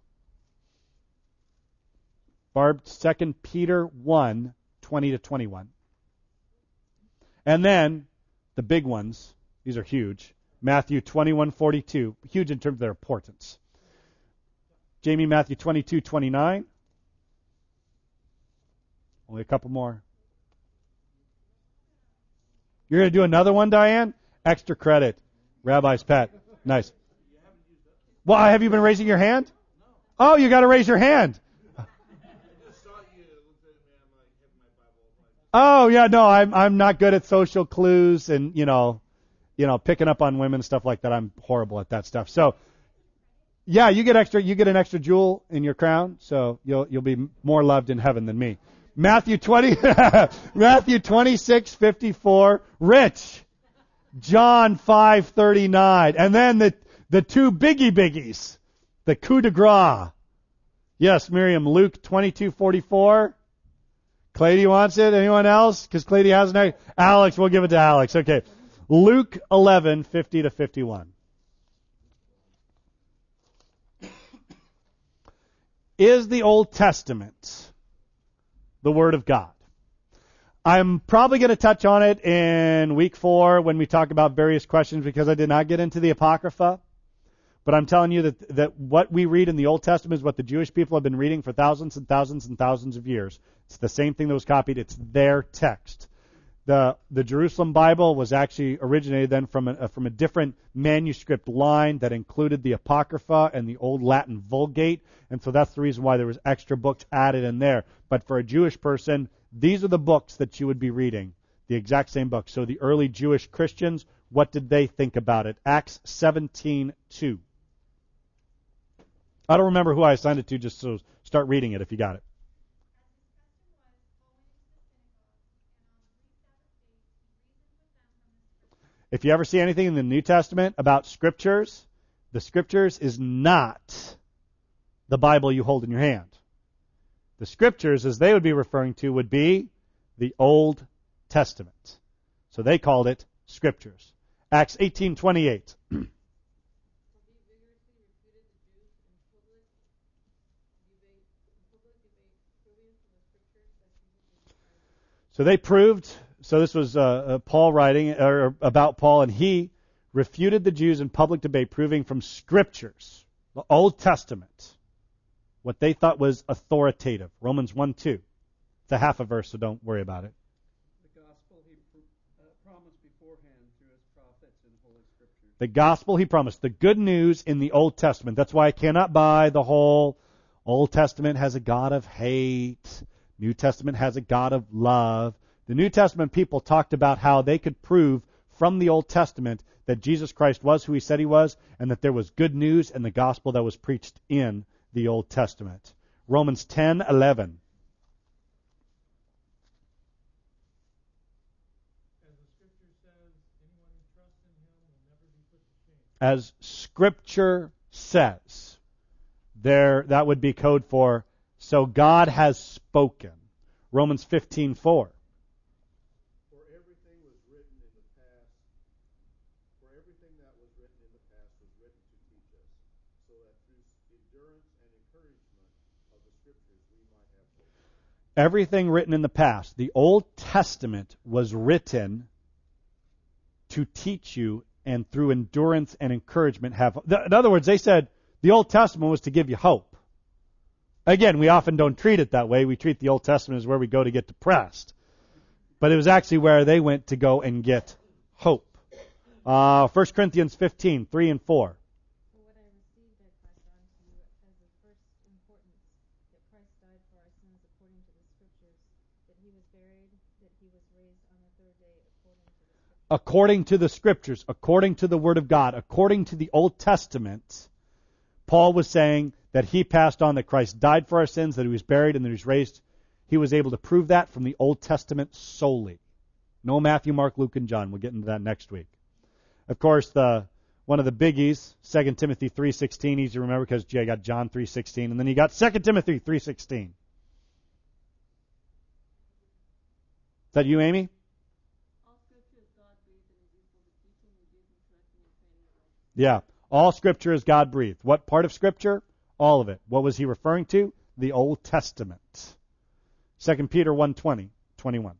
Barb, Second Peter one twenty to twenty-one. And then the big ones, these are huge. Matthew twenty-one forty-two, huge in terms of their importance. Jamie, Matthew twenty-two twenty-nine. Only a couple more. You're going to do another one, Diane? Extra credit. Rabbi's pet. Nice. Why, have you been raising your hand? Oh, you got to raise your hand. Oh, yeah, no, I'm I'm not good at social clues and, you know, you know, picking up on women and stuff like that. I'm horrible at that stuff. So, yeah, you get extra you get an extra jewel in your crown, so you'll you'll be more loved in heaven than me. Matthew twenty Matthew twenty-six fifty-four, Rich. John five thirty-nine. And then the the two biggie biggies. The coup de grace. Yes, Miriam, Luke twenty-two forty-four. Clady wants it. Anyone else? Because Clady has no. Alex, we'll give it to Alex. Okay. Luke eleven fifty to fifty-one. Is the Old Testament the Word of God? I'm probably going to touch on it in week four when we talk about various questions because I did not get into the Apocrypha. But I'm telling you that, that what we read in the Old Testament is what the Jewish people have been reading for thousands and thousands and thousands of years. It's the same thing that was copied. It's their text. The the Jerusalem Bible was actually originated then from a, from a different manuscript line that included the Apocrypha and the Old Latin Vulgate. And so that's the reason why there was extra books added in there. But for a Jewish person, these are the books that you would be reading, the exact same books. So the early Jewish Christians, what did they think about it? Acts seventeen two. I don't remember who I assigned it to, just so start reading it if you got it. If you ever see anything in the New Testament about Scriptures, the Scriptures is not the Bible you hold in your hand. The Scriptures, as they would be referring to, would be the Old Testament. So they called it Scriptures. Acts eighteen twenty-eight. So they proved, so this was uh, uh, Paul writing or about Paul, and he refuted the Jews in public debate, proving from Scriptures, the Old Testament, what they thought was authoritative. Romans one two. It's a half a verse, so don't worry about it. The gospel he uh, promised beforehand through his prophets in Holy Scriptures. The gospel he promised, the good news in the Old Testament. That's why I cannot buy the whole Old Testament has a God of hate. New Testament has a God of love. The New Testament people talked about how they could prove from the Old Testament that Jesus Christ was who he said he was and that there was good news in the gospel that was preached in the Old Testament. Romans ten eleven. As Scripture says, there that would be code for so God has spoken. Romans fifteen four. For everything was written in the past. For everything that was written in the past was written to teach us, so that through endurance and encouragement of the Scriptures we might have hope. Everything written in the past. The Old Testament was written to teach you, and through endurance and encouragement have. In other words, they said the Old Testament was to give you hope. Again, we often don't treat it that way. We treat the Old Testament as where we go to get depressed. But it was actually where they went to go and get hope. Uh, First Corinthians fifteen three and four. For what I received I passed on to you as of first importance, that Christ died for our sins according to the Scriptures, that he was buried, that he was raised on the third day according to the Scriptures. According to the Scriptures, according to the Word of God, according to the Old Testament, Paul was saying that he passed on that Christ died for our sins, that he was buried, and that he was raised. He was able to prove that from the Old Testament solely. No Matthew, Mark, Luke, and John. We'll get into that next week. Of course, the one of the biggies, Second Timothy three sixteen, easy to remember because you got John three sixteen, and then you got Second Timothy three sixteen. Is that you, Amy? All scripture is God-breathed and is useful to teaching, rebuking, correcting, and training in righteousness. Yeah. All Scripture is God-breathed. What part of Scripture? All of it. What was he referring to? The Old Testament. Second Peter one twenty, twenty-one.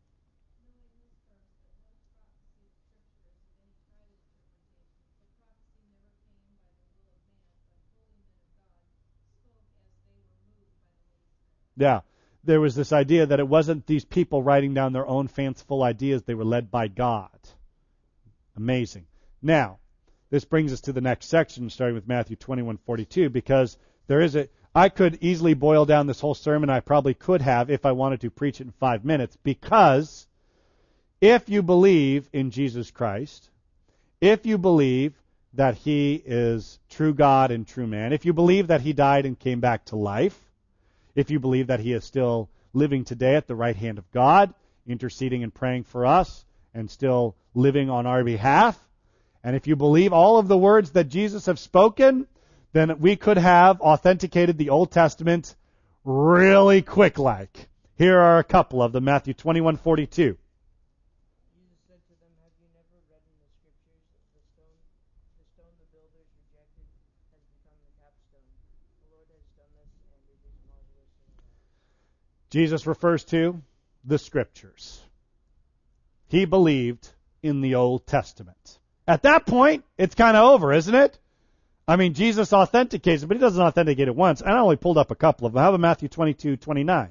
Yeah. There was this idea that it wasn't these people writing down their own fanciful ideas. They were led by God. Amazing. Now, this brings us to the next section, starting with Matthew twenty-one forty-two, because there is a, I could easily boil down this whole sermon. I probably could have if I wanted to preach it in five minutes, because if you believe in Jesus Christ, if you believe that he is true God and true man, if you believe that he died and came back to life, if you believe that he is still living today at the right hand of God, interceding and praying for us, and still living on our behalf, and if you believe all of the words that Jesus have spoken, then we could have authenticated the Old Testament really quick like. Here are a couple of them. Matthew twenty-one forty-two. Jesus said to them, have you never read in the scriptures that the stone, the stone the builders rejected has become the capstone? The Lord has done this, and it is marvelous in our eyes. Jesus refers to the scriptures. He believed in the Old Testament. At that point, it's kind of over, isn't it? I mean, Jesus authenticates it, but he doesn't authenticate it once. I only pulled up a couple of them. How about Matthew twenty-two twenty-nine?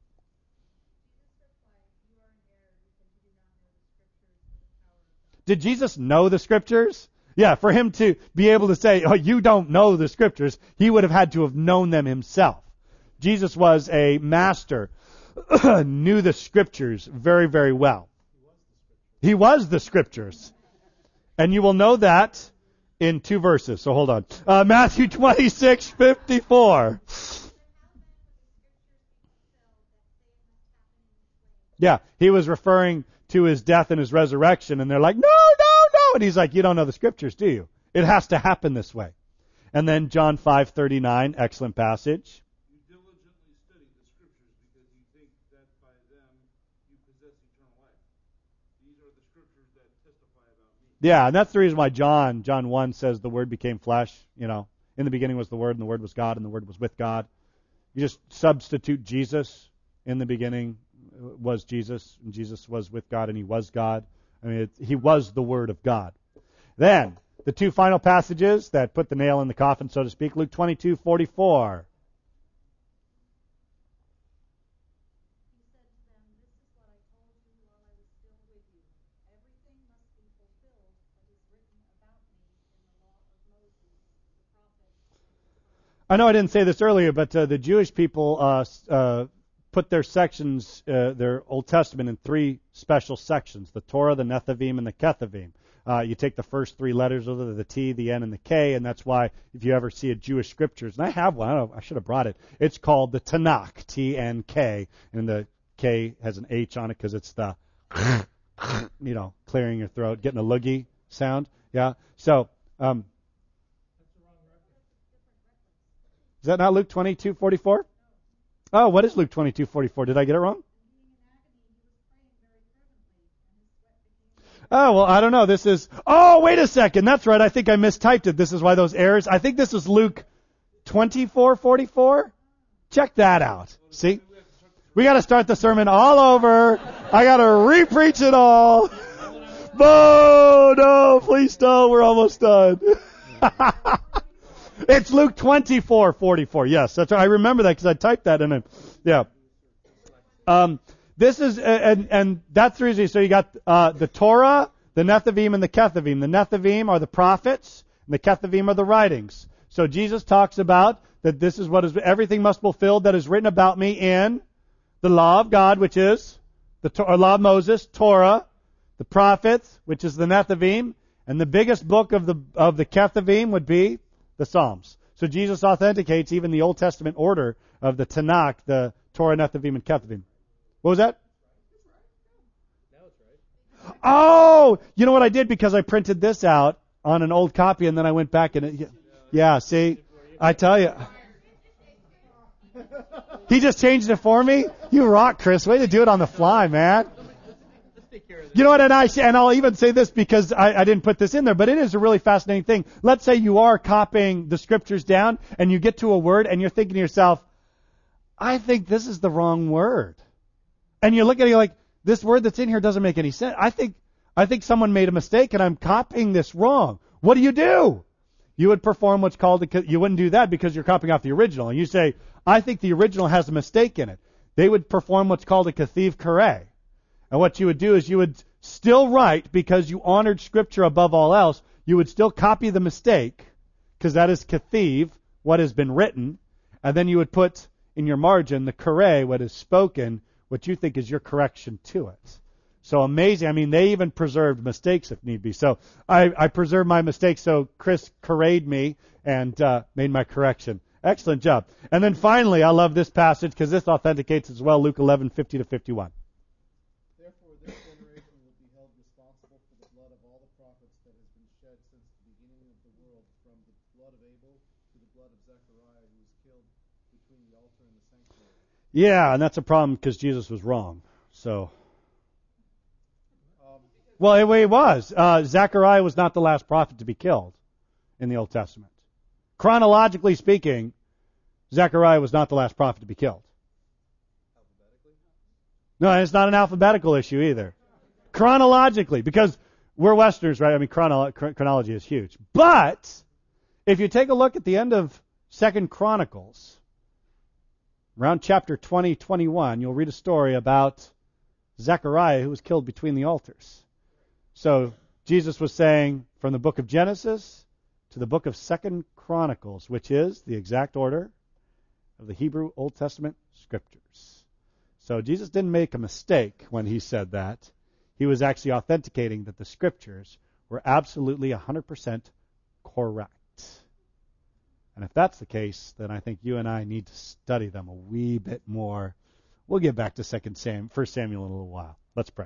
Did Jesus know the scriptures? Yeah, for him to be able to say, oh, you don't know the scriptures, he would have had to have known them himself. Jesus was a master, knew the scriptures very, very well. He was the scriptures. And you will know that in two verses. So hold on. Uh, Matthew twenty-six fifty-four. Yeah, he was referring to his death and his resurrection, and they're like, no, no, no. And he's like, you don't know the scriptures, do you? It has to happen this way. And then John five thirty-nine, excellent passage. You diligently study the scriptures because you think that by them you possess eternal life. These are the scriptures that testify about me. Yeah, and that's the reason why John, John one says the Word became flesh. You know, in the beginning was the Word, and the Word was God, and the Word was with God. You just substitute Jesus. In the beginning was Jesus, and Jesus was with God, and he was God. I mean, it, he was the Word of God. Then, the two final passages that put the nail in the coffin, so to speak, Luke twenty-two forty-four. He said to them, this is what I told you while I was still with you. Everything must be fulfilled that is written about me in the law of Moses, the prophets, and the Psalms. I know I didn't say this earlier, but uh, the Jewish people uh, uh, put their sections, uh, their Old Testament, in three special sections: the Torah, the Nethavim, and the Kethavim. Uh, you take the first three letters of the, the T, the N, and the K, and that's why if you ever see a Jewish scriptures, and I have one, I, don't know, I should have brought it. It's called the Tanakh, T N K, and the K has an H on it because it's the, you know, clearing your throat, getting a loogie sound. Yeah. So, um, is that not Luke twenty-two forty-four? Oh, what is Luke twenty-two forty-four? Did I get it wrong? Oh, well, I don't know. This is, oh, wait a second. That's right. I think I mistyped it. This is why those errors. I think this is Luke twenty-four forty-four. Check that out. See? We got to start the sermon all over. I got to re-preach it all. No, no, please don't. We're almost done. It's Luke twenty-four forty-four. Yes, that's right. I remember that because I typed that in it. Yeah. Um, this is, and, and that's the reason. So you got uh, the Torah, the Nethavim, and the Kethavim. The Nethavim are the prophets, and the Kethavim are the writings. So Jesus talks about that this is what is, everything must be fulfilled that is written about me in the law of God, which is the or law of Moses, Torah, the prophets, which is the Nethavim, and the biggest book of the of the Kethavim would be the Psalms. So Jesus authenticates even the Old Testament order of the Tanakh, the Torah, Nethavim, and Kethavim. What was that? Oh, you know what I did because I printed this out? on an old copy, and then I went back and it, yeah, see, I tell you. He just changed it for me? You rock, Chris. Way to do it on the fly, man. You know what, and, I, and I'll even say this because I, I didn't put this in there, but it is a really fascinating thing. Let's say you are copying the scriptures down and you get to a word and you're thinking to yourself, I think this is the wrong word. And you look at it, you're like, this word that's in here doesn't make any sense. I think I think someone made a mistake and I'm copying this wrong. What do you do? You would perform what's called a, you wouldn't do that because you're copying off the original. And you say, I think the original has a mistake in it. They would perform what's called a kethiv kareh. And what you would do is you would still write, because you honored Scripture above all else, you would still copy the mistake, because that is kethiv, what has been written, and then you would put in your margin the kareh, what is spoken, what you think is your correction to it. So amazing. I mean, they even preserved mistakes if need be. So I, I preserved my mistakes, so Chris kareh'd me and uh, made my correction. Excellent job. And then finally, I love this passage because this authenticates as well, Luke eleven fifty to fifty-one. Therefore, this generation will be held responsible for the blood of all the prophets that has been shed since the beginning of the world, from the blood of Abel to the blood of Zechariah, who was killed between the altar and the sanctuary. Yeah, and that's a problem because Jesus was wrong. So, um, well, it, it was. Uh, Zechariah was not the last prophet to be killed in the Old Testament. Chronologically speaking, Zechariah was not the last prophet to be killed. No, it's not an alphabetical issue either. Chronologically, because we're Westerners, right? I mean, chronolo- chronology is huge. But if you take a look at the end of Second Chronicles, around chapter twenty, twenty-one, you'll read a story about Zechariah who was killed between the altars. So Jesus was saying from the book of Genesis to the book of Second Chronicles, which is the exact order of the Hebrew Old Testament scriptures. So Jesus didn't make a mistake when he said that. He was actually authenticating that the scriptures were absolutely one hundred percent correct. And if that's the case, then I think you and I need to study them a wee bit more. We'll get back to Second Sam, First Samuel in a little while. Let's pray.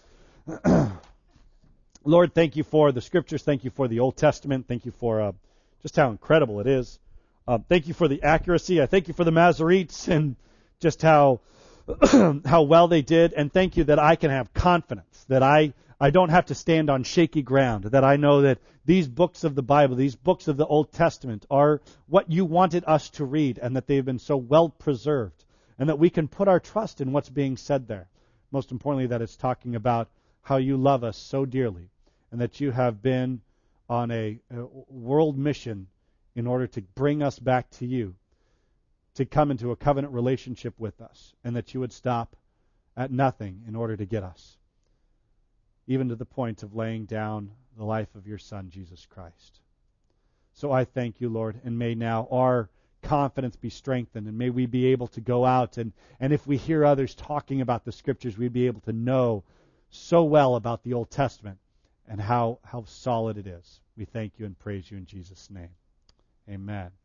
Lord, thank you for the scriptures. Thank you for the Old Testament. Thank you for uh, just how incredible it is. Uh, thank you for the accuracy. I thank you for the Masoretes and just how how well they did. And thank you that I can have confidence, that I, I don't have to stand on shaky ground, that I know that these books of the Bible, these books of the Old Testament are what you wanted us to read, and that they've been so well preserved, and that we can put our trust in what's being said there. Most importantly, that it's talking about how you love us so dearly, and that you have been on a, a world mission in order to bring us back to you, to come into a covenant relationship with us, and that you would stop at nothing in order to get us, even to the point of laying down the life of your Son, Jesus Christ. So I thank you, Lord, and may now our confidence be strengthened, and may we be able to go out, and, and if we hear others talking about the Scriptures, we'd be able to know so well about the Old Testament and how, how solid it is. We thank you and praise you in Jesus' name. Amen.